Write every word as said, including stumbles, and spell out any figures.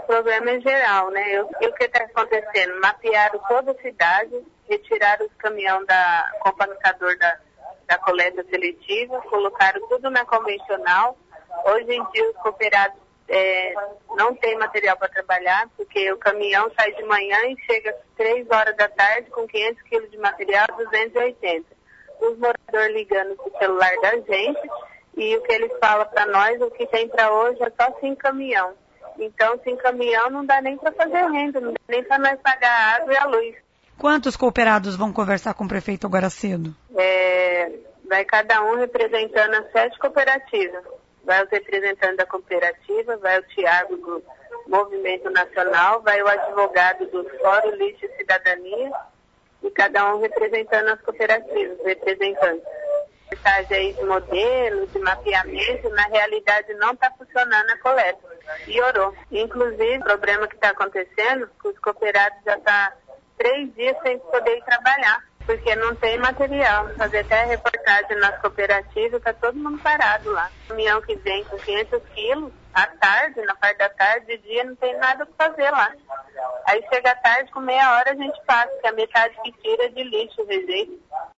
problema é geral, né? Eu, e o que está acontecendo? Mapearam toda a cidade, retiraram os caminhões da compactador da, da coleta seletiva, colocaram tudo na convencional. Hoje em dia os cooperados é, não têm material para trabalhar, porque o caminhão sai de manhã e chega às três horas da tarde com quinhentos quilos de material, duzentos e oitenta. Os moradores ligando pro celular da gente, e o que eles falam para nós, o que tem para hoje é só cinco caminhão. Então, sem caminhão não dá nem para fazer renda, não dá nem para nós pagar a água e a luz. Quantos cooperados vão conversar com o prefeito agora cedo? É, vai cada um representando as sete cooperativas. Vai o representante da cooperativa, vai o Tiago do Movimento Nacional, vai o advogado do Fórum Lixo e Cidadania, e cada um representando as cooperativas, representantes. Reportagem aí de modelo, de mapeamento, na realidade não está funcionando a coleta. Piorou. Inclusive, o problema que está acontecendo, que os cooperados já estão tá três dias sem poder ir trabalhar, porque não tem material. Fazer até reportagem nas cooperativas, está todo mundo parado lá. O caminhão que vem com quinhentos quilos, à tarde, na parte da tarde, de dia, não tem nada para fazer lá. Aí chega à tarde, com meia hora a gente passa, que a metade que tira é de lixo, rejeito.